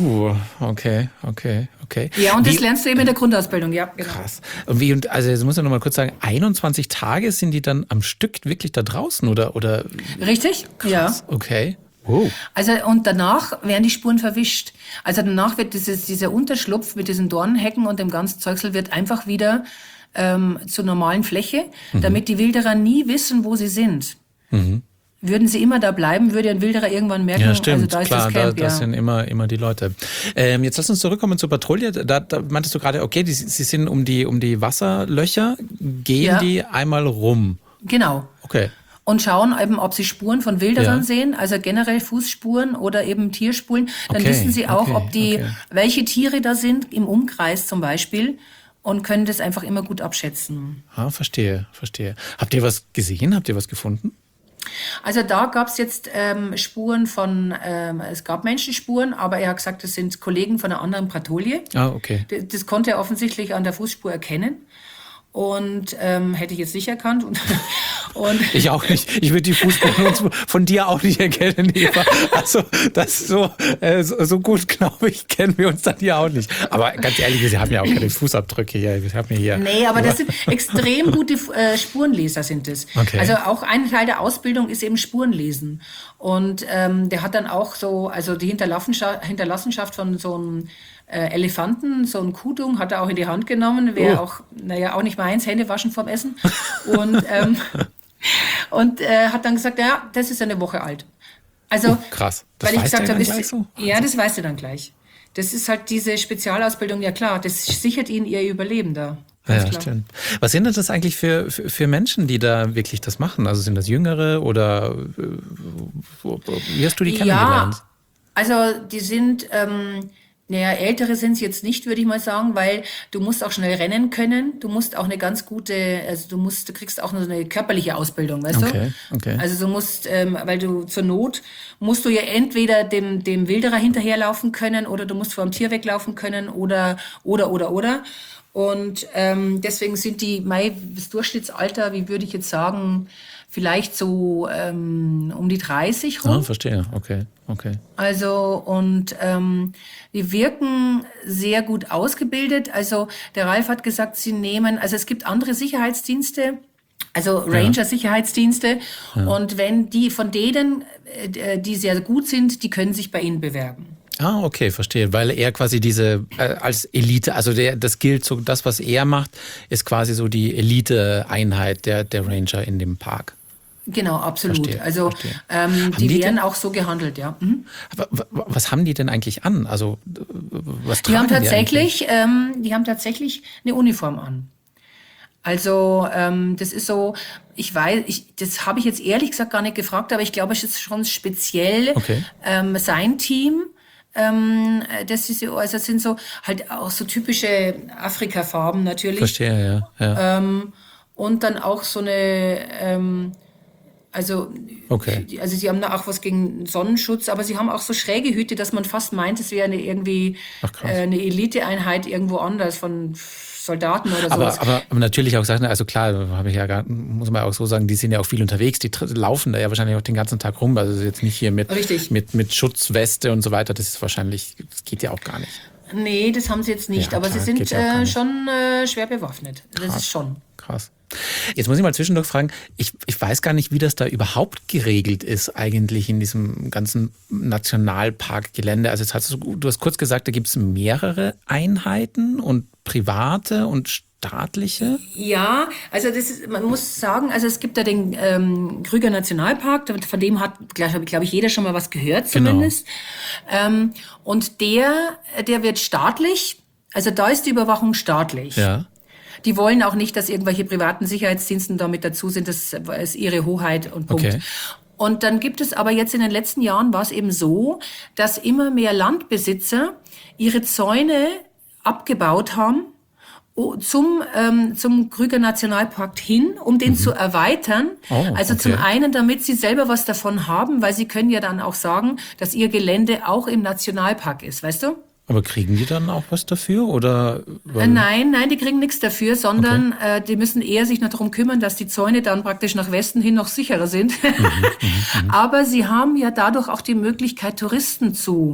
Okay. Ja, und das lernst du eben in der Grundausbildung, ja. Genau. Krass. Also jetzt muss ich noch mal kurz sagen, 21 Tage sind die dann am Stück wirklich da draußen, oder? Richtig, krass. Ja. Okay. Wow. Also, und danach werden die Spuren verwischt. Also danach wird dieser Unterschlupf mit diesen Dornenhecken und dem ganzen Zeugsel wird einfach wieder zur normalen Fläche, damit die Wilderer nie wissen, wo sie sind. Würden sie immer da bleiben, würde ein Wilderer irgendwann merken, ja, stimmt, also da ist klar, das Camp. Das sind immer die Leute. Jetzt lass uns zurückkommen zur Patrouille. Da meintest du gerade, okay, sie sind um die Wasserlöcher, gehen die einmal rum. Genau. Okay. Und schauen eben, ob sie Spuren von Wilderern sehen, also generell Fußspuren oder eben Tierspuren. Dann wissen sie auch, welche Tiere da sind, im Umkreis zum Beispiel, und können das einfach immer gut abschätzen. Ah, verstehe. Habt ihr was gesehen? Habt ihr was gefunden? Also da gab es jetzt Spuren es gab Menschenspuren, aber er hat gesagt, das sind Kollegen von einer anderen Patrouille. Ah, okay. Das konnte er offensichtlich an der Fußspur erkennen. Und hätte ich jetzt nicht erkannt. Und ich auch nicht. Ich würde die Fußspuren von dir auch nicht erkennen, Eva. Also das so gut, glaube ich, kennen wir uns dann hier auch nicht. Aber ganz ehrlich, wir haben ja auch keine Fußabdrücke hier. Wir haben hier. Nee, aber das sind extrem gute Spurenleser sind es. Okay. Also auch ein Teil der Ausbildung ist eben Spurenlesen. Und der hat dann auch die Hinterlassenschaft von so einem Elefanten, so ein Kudung, hat er auch in die Hand genommen. Wäre auch nicht meins, Hände waschen vorm Essen. Und hat dann gesagt, ja, das ist eine Woche alt. Also, krass. Das weil ich weiß gesagt habe, gleich so? Ja, das weißt du dann gleich. Das ist halt diese Spezialausbildung, ja klar, das sichert ihnen ihr Überleben da. Ja, stimmt. Was sind das eigentlich für Menschen, die da wirklich das machen? Also sind das Jüngere oder wie hast du die kennengelernt? Ja, also die sind Naja, Ältere sind es jetzt nicht, würde ich mal sagen, weil du musst auch schnell rennen können. Du musst auch eine ganz gute, also du kriegst auch noch eine körperliche Ausbildung, weißt Okay, du? okay. Also du musst, weil du zur Not musst du ja entweder dem Wilderer hinterherlaufen können oder du musst vor dem Tier weglaufen können oder. Und deswegen sind das Durchschnittsalter, wie würde ich jetzt sagen, vielleicht so um die 30 rum. Ah, verstehe, okay. Also und die wirken sehr gut ausgebildet. Also der Ralf hat gesagt, also es gibt andere Sicherheitsdienste, also Ranger-Sicherheitsdienste. Und wenn die von denen, die sehr gut sind, die können sich bei Ihnen bewerben. Ah, okay, verstehe. Weil er quasi diese als Elite, also das gilt so, das, was er macht, ist quasi so die Elite-Einheit der Ranger in dem Park. Genau, absolut. Verstehe, also verstehe. die werden auch so gehandelt, ja. Mhm. Aber was haben die denn eigentlich an? Also was Die tragen haben eigentlich? die haben tatsächlich eine Uniform an. Also das ist so, das habe ich jetzt ehrlich gesagt gar nicht gefragt, aber ich glaube, es ist schon speziell Okay. sein Team. Das ist also das sind so halt auch so typische Afrika-Farben natürlich. Verstehe, ja. Und dann auch so eine Okay. sie haben da auch was gegen Sonnenschutz, aber sie haben auch so schräge Hüte, dass man fast meint, es wäre Ach, krass. eine Eliteeinheit irgendwo anders von Soldaten oder sowas. Aber natürlich auch Sachen, also klar, muss man auch so sagen, die sind ja auch viel unterwegs, die laufen da ja wahrscheinlich auch den ganzen Tag rum, also jetzt nicht hier mit Schutzweste und so weiter, das geht ja auch gar nicht. Nee, das haben sie jetzt nicht, Ja, aber klar, sie sind geht ja auch gar nicht. schon schwer bewaffnet. Das ist schon. Krass. Jetzt muss ich mal zwischendurch fragen, ich weiß gar nicht, wie das da überhaupt geregelt ist eigentlich in diesem ganzen Nationalparkgelände. Also du hast kurz gesagt, da gibt es mehrere Einheiten und private und staatliche. Ja, also man muss sagen, also es gibt da den Krüger Nationalpark, von dem hat, glaube ich, jeder schon mal was gehört zumindest. Genau. Und der wird staatlich, also da ist die Überwachung staatlich. Ja. Die wollen auch nicht, dass irgendwelche privaten Sicherheitsdiensten damit dazu sind, das ist ihre Hoheit und Punkt. Okay. Und dann gibt es aber jetzt in den letzten Jahren war es eben so, dass immer mehr Landbesitzer ihre Zäune abgebaut haben zum Krüger Nationalpark hin, um den zu erweitern. Also zum einen, damit sie selber was davon haben, weil sie können ja dann auch sagen, dass ihr Gelände auch im Nationalpark ist, weißt du? Aber kriegen die dann auch was dafür? Oder? Nein, die kriegen nichts dafür, sondern die müssen eher sich noch darum kümmern, dass die Zäune dann praktisch nach Westen hin noch sicherer sind. Aber sie haben ja dadurch auch die Möglichkeit, Touristen zu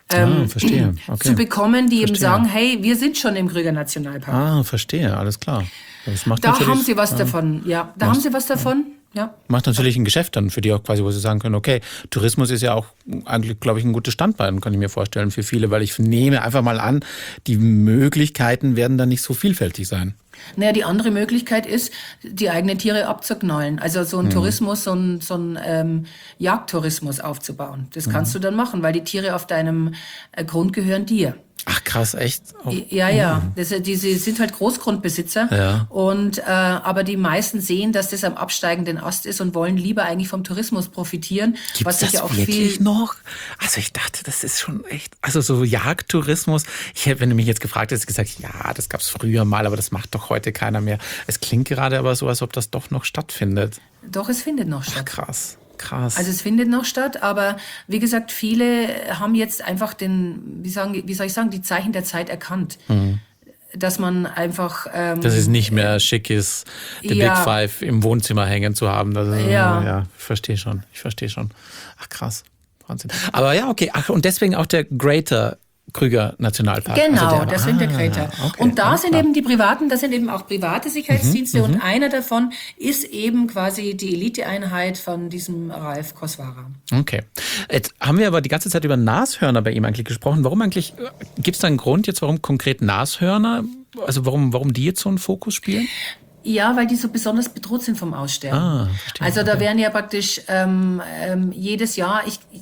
bekommen, die eben sagen, hey, wir sind schon im Krüger Nationalpark. Ah, verstehe, alles klar. Das macht da haben sie was davon, ja. Da haben sie was davon. Ja. Macht natürlich ein Geschäft dann für die auch quasi, wo sie sagen können, okay, Tourismus ist ja auch eigentlich, glaube ich, ein gutes Standbein, kann ich mir vorstellen, für viele, weil ich nehme einfach mal an, die Möglichkeiten werden dann nicht so vielfältig sein. Naja, die andere Möglichkeit ist, die eigenen Tiere abzuknallen. Also so ein Tourismus, so ein Jagdtourismus aufzubauen. Das kannst du dann machen, weil die Tiere auf deinem Grund gehören dir. Ach krass, echt? Oh. Ja. Die sind halt Großgrundbesitzer. Ja. Und aber die meisten sehen, dass das am absteigenden Ast ist und wollen lieber eigentlich vom Tourismus profitieren. Gibt's das ja auch wirklich noch? Also ich dachte, das ist schon echt, also so Jagdtourismus. Wenn du mich jetzt gefragt hättest, gesagt, ja, das gab's früher mal, aber das macht doch heute keiner mehr. Es klingt gerade aber so, als ob das doch noch stattfindet. Doch, es findet noch statt. Krass. Also es findet noch statt, aber wie gesagt, viele haben jetzt einfach wie soll ich sagen, die Zeichen der Zeit erkannt. Dass man einfach... dass es nicht mehr schick ist, den Big Five im Wohnzimmer hängen zu haben. Ich verstehe schon. Ach krass, Wahnsinn. Aber ja, okay. Ach, und deswegen auch der Greater Krüger Nationalpark. Genau, deswegen der Greater. Okay, und da sind eben da sind eben auch private Sicherheitsdienste und einer davon ist eben quasi die Eliteeinheit von diesem Ralf Koswara. Okay. Jetzt haben wir aber die ganze Zeit über Nashörner bei ihm eigentlich gesprochen. Warum eigentlich, gibt es da einen Grund jetzt, warum konkret Nashörner, also warum die jetzt so einen Fokus spielen? Ja, weil die so besonders bedroht sind vom Aussterben. Verstehe. Also da werden ja praktisch jedes Jahr,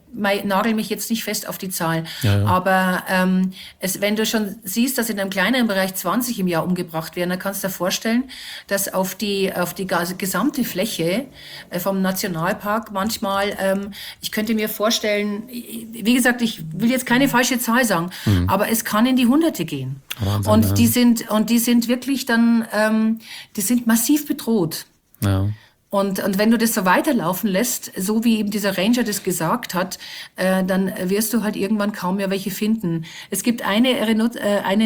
nagel mich jetzt nicht fest auf die Zahl. Ja. Aber wenn du schon siehst, dass in einem kleineren Bereich 20 im Jahr umgebracht werden, dann kannst du dir vorstellen, dass auf die gesamte Fläche vom Nationalpark manchmal, ich könnte mir vorstellen, wie gesagt, ich will jetzt keine falsche Zahl sagen, aber es kann in die Hunderte gehen. Wahnsinn, und ja. die sind wirklich dann, die sind massiv bedroht. Ja. Und wenn du das so weiterlaufen lässt, so wie eben dieser Ranger das gesagt hat, dann wirst du halt irgendwann kaum mehr welche finden. Es gibt eine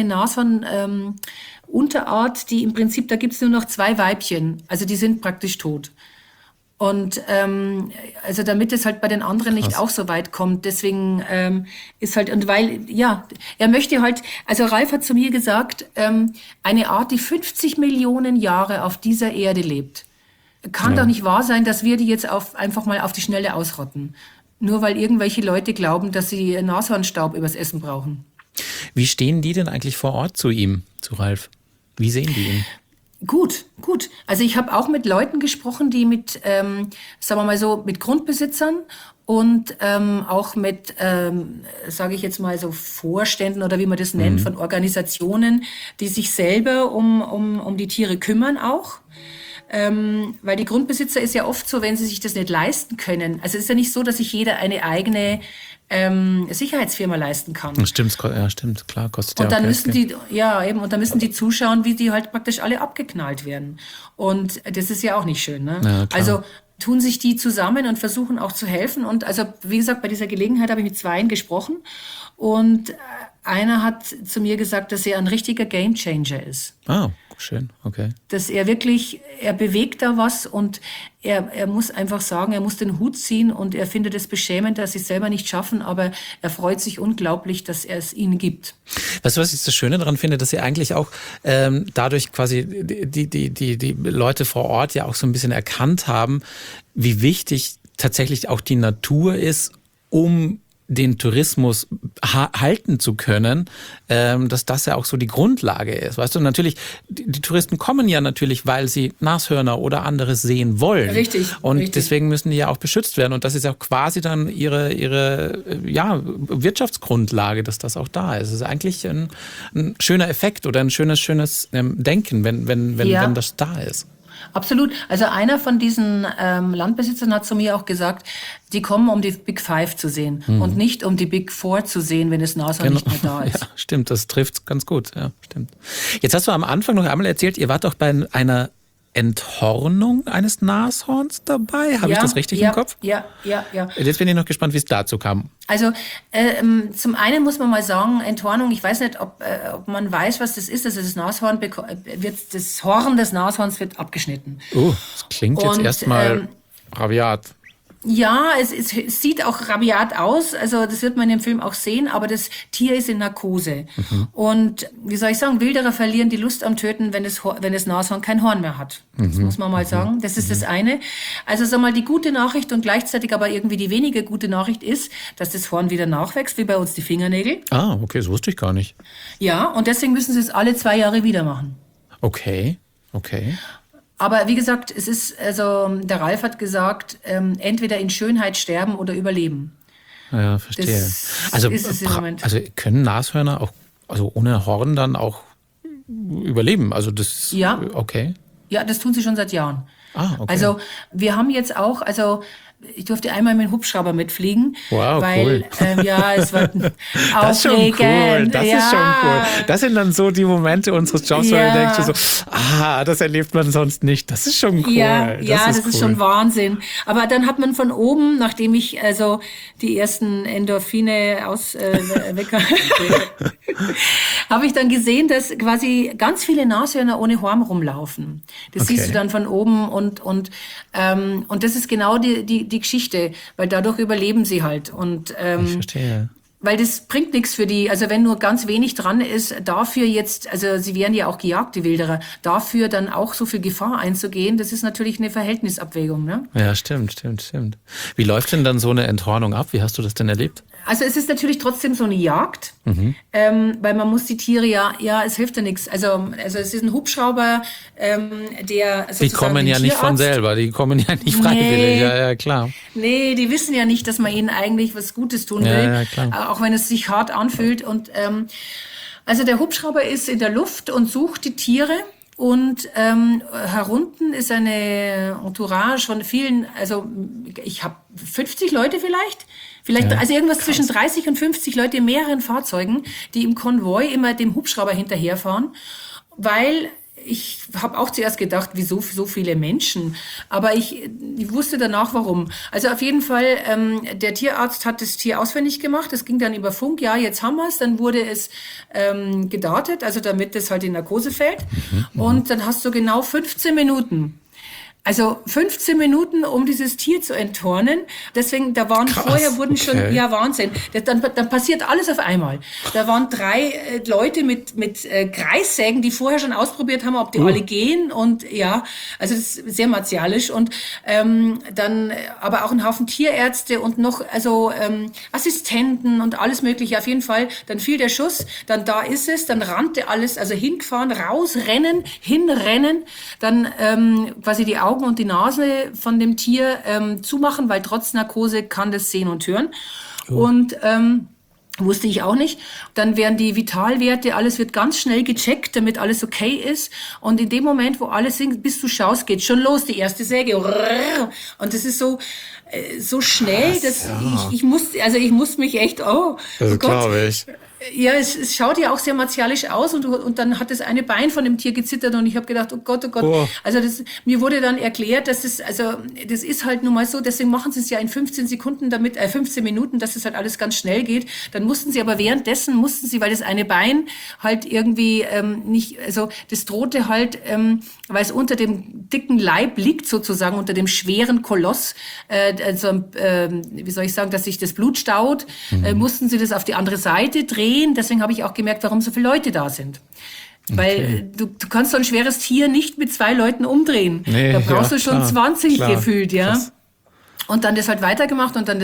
Nashorn-Unterart, die im Prinzip, da gibt's nur noch 2 Weibchen. Also die sind praktisch tot. Und also damit es halt bei den anderen nicht auch so weit kommt, deswegen ist halt, und weil, ja, er möchte halt, also Ralf hat zu mir gesagt, eine Art, die 50 Millionen Jahre auf dieser Erde lebt, kann doch nicht wahr sein, dass wir die jetzt einfach mal auf die Schnelle ausrotten. Nur weil irgendwelche Leute glauben, dass sie Nashornstaub übers Essen brauchen. Wie stehen die denn eigentlich vor Ort zu ihm, zu Ralf? Wie sehen die ihn? Gut. Also ich habe auch mit Leuten gesprochen, die mit, sagen wir mal so, mit Grundbesitzern und auch mit, sage ich jetzt mal so, Vorständen oder wie man das nennt, von Organisationen, die sich selber um die Tiere kümmern auch. Weil die Grundbesitzer ist ja oft so, wenn sie sich das nicht leisten können. Also es ist ja nicht so, dass sich jeder eine eigene Sicherheitsfirma leisten kann. Stimmt, klar, kostet und ja auch dann Geld. und dann müssen die zuschauen, wie die halt praktisch alle abgeknallt werden. Und das ist ja auch nicht schön, ne? Ja, klar. Also tun sich die zusammen und versuchen auch zu helfen. Und also, wie gesagt, bei dieser Gelegenheit habe ich mit 2 gesprochen. Und einer hat zu mir gesagt, dass er ein richtiger Gamechanger ist. Ah, schön, okay. Dass er wirklich, er bewegt da was und er muss einfach sagen, er muss den Hut ziehen und er findet es beschämend, dass sie es selber nicht schaffen, aber er freut sich unglaublich, dass er es ihnen gibt. Weißt du, was ich das Schöne daran finde, dass sie eigentlich auch dadurch quasi die Leute vor Ort ja auch so ein bisschen erkannt haben, wie wichtig tatsächlich auch die Natur ist, um den Tourismus halten zu können, dass das ja auch so die Grundlage ist. Weißt du, natürlich, die Touristen kommen ja natürlich, weil sie Nashörner oder anderes sehen wollen. Richtig. Und deswegen müssen die ja auch beschützt werden. Und das ist ja quasi dann ihre Wirtschaftsgrundlage, dass das auch da ist. Es ist eigentlich ein schöner Effekt oder ein schönes Denken, wenn das da ist. Absolut. Also einer von diesen Landbesitzern hat zu mir auch gesagt, die kommen, um die Big Five zu sehen und nicht um die Big Four zu sehen, wenn das Nashorn nicht mehr da ist. Ja, stimmt, das trifft ganz gut. Ja, stimmt. Jetzt hast du am Anfang noch einmal erzählt, ihr wart doch bei einer Enthornung eines Nashorns dabei. Habe ich das richtig im Kopf? Ja. Jetzt bin ich noch gespannt, wie es dazu kam. Also zum einen muss man mal sagen, Enthornung, ich weiß nicht, ob man weiß, was das ist. Also das Nashorn das Horn des Nashorns wird abgeschnitten. Das klingt jetzt erstmal rabiat. Ja, es sieht auch rabiat aus, also das wird man im Film auch sehen, aber das Tier ist in Narkose. Und wie soll ich sagen, Wilderer verlieren die Lust am Töten, wenn das Nashorn kein Horn mehr hat. Das muss man mal sagen. Das ist das eine. Also sag mal, die gute Nachricht und gleichzeitig aber irgendwie die weniger gute Nachricht ist, dass das Horn wieder nachwächst, wie bei uns die Fingernägel. Ah, okay, das wusste ich gar nicht. Ja, und deswegen müssen sie es alle 2 Jahre wieder machen. Okay. Aber wie gesagt, es ist, also der Ralf hat gesagt, entweder in Schönheit sterben oder überleben. Ja, verstehe. Das ist es im Moment. Also können Nashörner auch, also ohne Horn dann auch überleben? Also das, ja. Okay. Ja, das tun sie schon seit Jahren. Ah, okay. Also wir haben jetzt auch, ich durfte einmal mit dem Hubschrauber mitfliegen. Wow, weil, cool. Es war das ist schon cool. Das ist schon cool. Das sind dann so die Momente unseres Jobs, wo du denkst so, das erlebt man sonst nicht. Das ist schon cool. Das ist schon Wahnsinn. Aber dann hat man von oben, nachdem ich also die ersten Endorphine habe ich dann gesehen, dass quasi ganz viele Nashörner ohne Horn rumlaufen. Das siehst du dann von oben und das ist genau die Geschichte, weil dadurch überleben sie halt. Und ich verstehe. Weil das bringt nichts für die, also wenn nur ganz wenig dran ist, dafür jetzt, also sie werden ja auch gejagt, die Wilderer, dafür dann auch so viel Gefahr einzugehen, das ist natürlich eine Verhältnisabwägung, ne? Ja, stimmt. Wie läuft denn dann so eine Enthornung ab? Wie hast du das denn erlebt? Also es ist natürlich trotzdem so eine Jagd, weil man muss die Tiere es hilft ja nichts. Also es ist ein Hubschrauber, der sozusagen die kommen ja nicht von selber, die kommen ja nicht freiwillig, ja, klar. Nee, die wissen ja nicht, dass man ihnen eigentlich was Gutes tun will, ja, klar. Auch wenn es sich hart anfühlt. Und also der Hubschrauber ist in der Luft und sucht die Tiere. Und herunten ist eine Entourage von vielen, also ich habe 50 Leute vielleicht, also irgendwas krass. Zwischen 30 und 50 Leute in mehreren Fahrzeugen, die im Konvoi immer dem Hubschrauber hinterherfahren, weil ich habe auch zuerst gedacht, wieso so viele Menschen? Aber ich wusste danach, warum. Also auf jeden Fall, der Tierarzt hat das Tier ausfindig gemacht. Es ging dann über Funk, ja, jetzt haben wir es. Dann wurde es gedartet, also damit es halt in Narkose fällt. Und dann hast du genau 15 Minuten. Also 15 Minuten, um dieses Tier zu enthornen. Deswegen, da waren krass, vorher wurden schon, Wahnsinn. Dann passiert alles auf einmal. Da waren 3 Leute mit Kreissägen, die vorher schon ausprobiert haben, ob die alle gehen. Und also das ist sehr martialisch. Und dann aber auch ein Haufen Tierärzte und noch Assistenten und alles Mögliche. Auf jeden Fall, dann fiel der Schuss, dann da ist es, dann rannte alles, also hingefahren, rausrennen, hinrennen, dann quasi die Augen und die Nase von dem Tier zumachen, weil trotz Narkose kann das sehen und hören. Und wusste ich auch nicht. Dann werden die Vitalwerte, alles wird ganz schnell gecheckt, damit alles okay ist. Und in dem Moment, wo alles singt, bis du schaust, geht schon los, die erste Säge. Und das ist so schnell, dass ich muss mich echt, das glaube ich. Ja, es schaut ja auch sehr martialisch aus und dann hat das eine Bein von dem Tier gezittert und ich habe gedacht, oh Gott. Oh. Also mir wurde dann erklärt, dass das ist halt nun mal so, deswegen machen sie es ja in 15 Minuten, dass es halt alles ganz schnell geht. Dann mussten sie aber währenddessen, weil das eine Bein halt irgendwie nicht, also das drohte halt, weil es unter dem dicken Leib liegt sozusagen, unter dem schweren Koloss, wie soll ich sagen, dass sich das Blut staut, mussten sie das auf die andere Seite drehen. Deswegen habe ich auch gemerkt, warum so viele Leute da sind. Weil du kannst so ein schweres Tier nicht mit 2 Leuten umdrehen. Nee, da brauchst du schon 20 gefühlt, ja. Krass. Und dann das halt weitergemacht und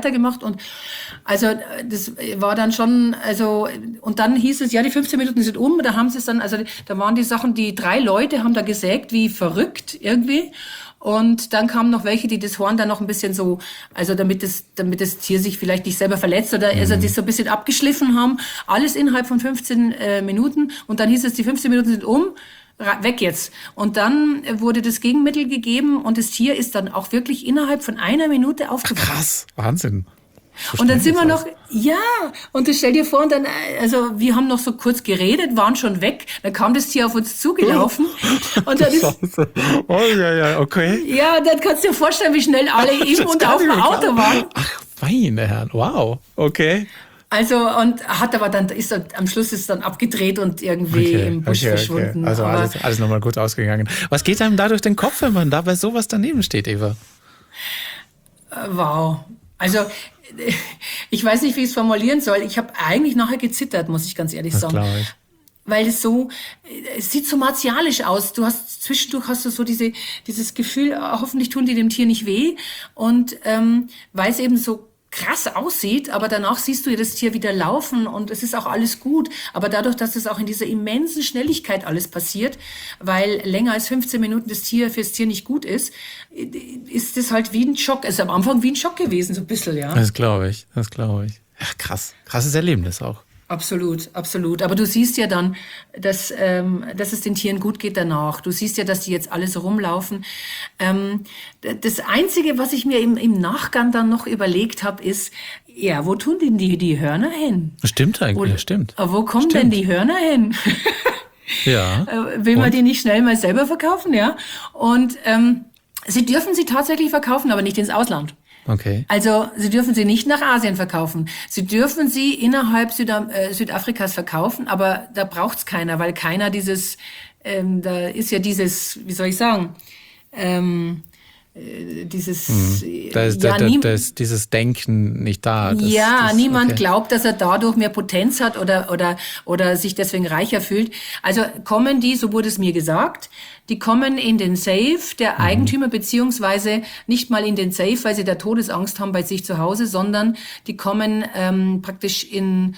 also das war dann schon, also und dann hieß es, die 15 Minuten sind um, da haben sie es dann, also da waren die Sachen, die 3 Leute haben da gesägt wie verrückt irgendwie. Und dann kamen noch welche, die das Horn dann noch ein bisschen so, also damit das Tier sich vielleicht nicht selber verletzt oder also das so ein bisschen abgeschliffen haben. Alles innerhalb von 15 Minuten. Und dann hieß es, die 15 Minuten sind um, weg jetzt. Und dann wurde das Gegenmittel gegeben und das Tier ist dann auch wirklich innerhalb von 1 Minute aufgewacht. Krass, Wahnsinn. So und dann sind wir noch, und stell dir vor, und dann, also wir haben noch so kurz geredet, waren schon weg, dann kam das Tier auf uns zugelaufen. Und dann ist, okay. Ja, dann kannst du dir vorstellen, wie schnell alle im und auf dem Auto waren. Ach, meine Herren, wow, okay. Also, und am Schluss ist dann abgedreht und irgendwie im Busch verschwunden. Okay. Also alles nochmal gut ausgegangen. Was geht einem da durch den Kopf, wenn man da bei sowas daneben steht, Eva? Wow. Also, ich weiß nicht, wie ich es formulieren soll. Ich habe eigentlich nachher gezittert, muss ich ganz ehrlich sagen. Weil es sieht so martialisch aus. Zwischendurch hast du so dieses Gefühl, hoffentlich tun die dem Tier nicht weh. Und weil es eben so krass aussieht, aber danach siehst du ja das Tier wieder laufen und es ist auch alles gut. Aber dadurch, dass es auch in dieser immensen Schnelligkeit alles passiert, weil länger als 15 Minuten fürs Tier nicht gut ist das halt wie ein Schock. Es ist am Anfang wie ein Schock gewesen, so ein bisschen, ja. Das glaube ich. Ja, krass. Krasses Erlebnis auch. Absolut. Aber du siehst ja dann, dass es den Tieren gut geht danach. Du siehst ja, dass die jetzt alle so rumlaufen. Das Einzige, was ich mir im Nachgang dann noch überlegt habe, ist, wo tun denn die Hörner hin? Stimmt eigentlich, stimmt. Wo kommen denn die Hörner hin? Ja. Will man die nicht schnell mal selber verkaufen, ja? Und sie dürfen sie tatsächlich verkaufen, aber nicht ins Ausland. Okay. Also sie dürfen sie nicht nach Asien verkaufen. Sie dürfen sie innerhalb Südafrikas verkaufen, aber da braucht's keiner, weil keiner da ist ja dieses, wie soll ich sagen, Da ist dieses Denken nicht da. Niemand glaubt, dass er dadurch mehr Potenz hat oder sich deswegen reicher fühlt. Also kommen die, so wurde es mir gesagt, die kommen in den Safe der Eigentümer, beziehungsweise nicht mal in den Safe, weil sie da Todesangst haben bei sich zu Hause, sondern die kommen praktisch in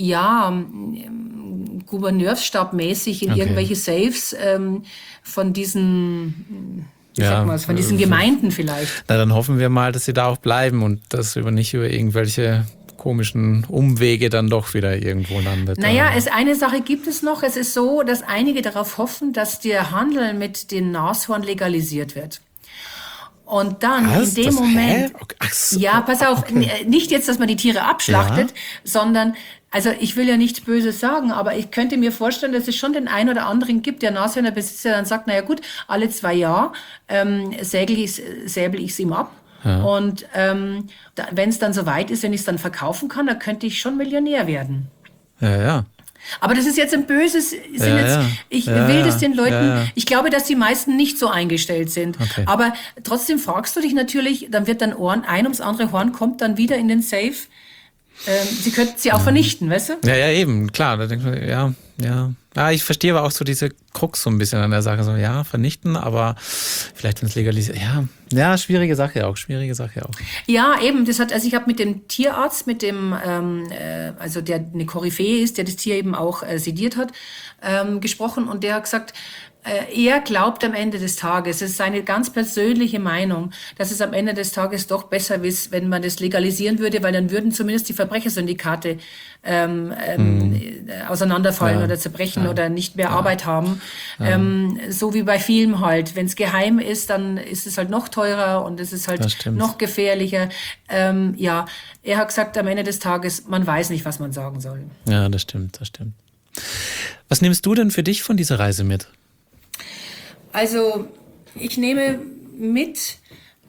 Gouverneursstabmäßig in irgendwelche Safes von diesen von diesen Gemeinden vielleicht. Na, dann hoffen wir mal, dass sie da auch bleiben und dass nicht über irgendwelche komischen Umwege dann doch wieder irgendwo landet. Naja, eine Sache gibt es noch. Es ist so, dass einige darauf hoffen, dass der Handel mit den Nashorn legalisiert wird. Und dann in dem Moment... Ach so, ja, pass auf, nicht jetzt, dass man die Tiere abschlachtet, sondern... Also ich will ja nichts Böses sagen, aber ich könnte mir vorstellen, dass es schon den einen oder anderen gibt, der Nashörnerbesitzer dann sagt, naja gut, alle 2 Jahre säbel ich es ihm ab. Ja. Und wenn es dann soweit ist, wenn ich es dann verkaufen kann, dann könnte ich schon Millionär werden. Ja. Aber das ist jetzt ein böses, ich will das den Leuten, ich glaube, dass die meisten nicht so eingestellt sind. Okay. Aber trotzdem fragst du dich natürlich, dann wird dann ein ums andere Horn kommt dann wieder in den Safe. Sie könnten sie auch vernichten, weißt du? Ja, eben, klar. Da denkt man, ja. Ja, ich verstehe aber auch so diese Krux so ein bisschen an der Sache. So, ja, vernichten, aber vielleicht, wenn es legalisiert. Ja, schwierige Sache auch. Ja, eben. Ich habe mit dem Tierarzt, also der eine Koryphäe ist, der das Tier eben auch sediert hat, gesprochen und der hat gesagt, er glaubt am Ende des Tages, es ist seine ganz persönliche Meinung, dass es am Ende des Tages doch besser ist, wenn man das legalisieren würde, weil dann würden zumindest die Verbrechersyndikate auseinanderfallen oder zerbrechen oder nicht mehr Arbeit haben. So wie bei Filmen halt. Wenn es geheim ist, dann ist es halt noch teurer und es ist halt noch gefährlicher. Er hat gesagt, am Ende des Tages, man weiß nicht, was man sagen soll. Ja, das stimmt. Was nimmst du denn für dich von dieser Reise mit? Also ich nehme mit,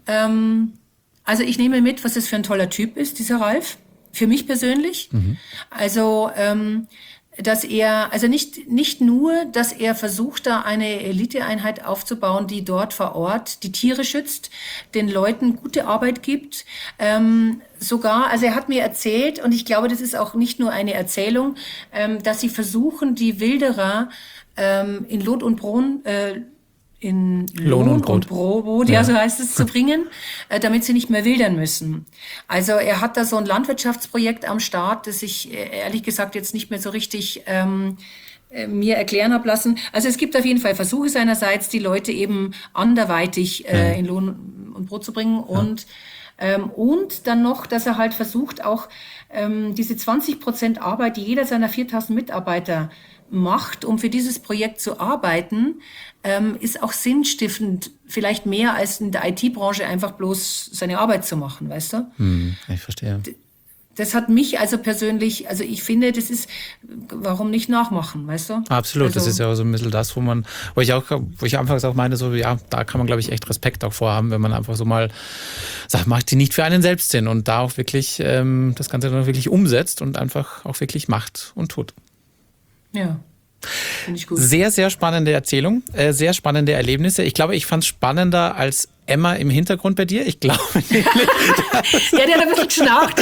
was es für ein toller Typ ist, dieser Ralf, für mich persönlich. Also dass er, also nicht nur, dass er versucht, da eine Eliteeinheit aufzubauen, die dort vor Ort die Tiere schützt, den Leuten gute Arbeit gibt, sogar, also er hat mir erzählt, und ich glaube, das ist auch nicht nur eine Erzählung, dass sie versuchen, die Wilderer in Lohn und Brot, so heißt es, zu bringen, damit sie nicht mehr wildern müssen. Also er hat da so ein Landwirtschaftsprojekt am Start, das ich ehrlich gesagt jetzt nicht mehr so richtig mir erklären habe lassen. Also es gibt auf jeden Fall Versuche seinerseits, die Leute eben anderweitig in Lohn und Brot zu bringen und dann noch, dass er halt versucht, auch diese 20% Arbeit, die jeder seiner 4.000 Mitarbeiter macht, um für dieses Projekt zu arbeiten, ist auch sinnstiftend, vielleicht mehr als in der IT-Branche einfach bloß seine Arbeit zu machen, weißt du? Ich verstehe. Das hat mich also persönlich, also ich finde, das ist, warum nicht nachmachen, weißt du? Absolut, also, das ist ja so ein bisschen das, wo ich anfangs auch meine, so, ja, da kann man, glaube ich, echt Respekt auch vorhaben, wenn man einfach so mal sagt, macht die nicht für einen selbst Sinn und da auch wirklich das Ganze dann wirklich umsetzt und einfach auch wirklich macht und tut. Ja. Finde ich gut. Sehr, sehr spannende Erzählung, sehr spannende Erlebnisse. Ich glaube, ich fand es spannender als Emma im Hintergrund bei dir. Ich glaube nämlich, ja, der hat ein bisschen geschnarcht,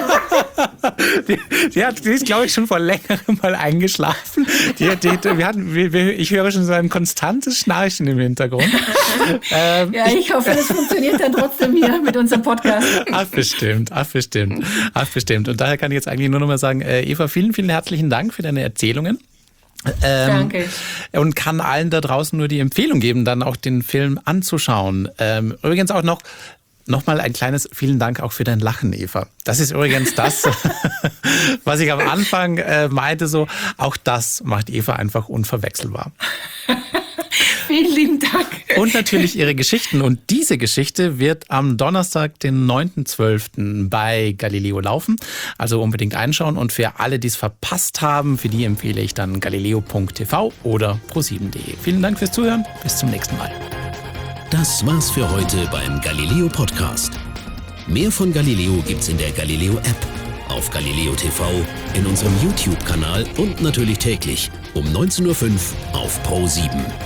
ja. Die ist, glaube ich, schon vor längerem mal eingeschlafen. Ich höre schon so ein konstantes Schnarchen im Hintergrund. Ja, ich hoffe, das funktioniert dann trotzdem hier mit unserem Podcast. Ach, bestimmt. Und daher kann ich jetzt eigentlich nur noch mal sagen, Eva, vielen, vielen herzlichen Dank für deine Erzählungen. Danke. Und kann allen da draußen nur die Empfehlung geben, dann auch den Film anzuschauen. Übrigens auch noch mal ein kleines vielen Dank auch für dein Lachen, Eva. Das ist übrigens das, was ich am Anfang meinte, so auch das macht Eva einfach unverwechselbar. Vielen lieben Dank. Und natürlich ihre Geschichten. Und diese Geschichte wird am Donnerstag, den 9.12. bei Galileo laufen. Also unbedingt einschauen. Und für alle, die es verpasst haben, für die empfehle ich dann galileo.tv oder pro7.de. Vielen Dank fürs Zuhören. Bis zum nächsten Mal. Das war's für heute beim Galileo Podcast. Mehr von Galileo gibt's in der Galileo App, auf Galileo TV, in unserem YouTube-Kanal und natürlich täglich um 19.05 Uhr auf pro7.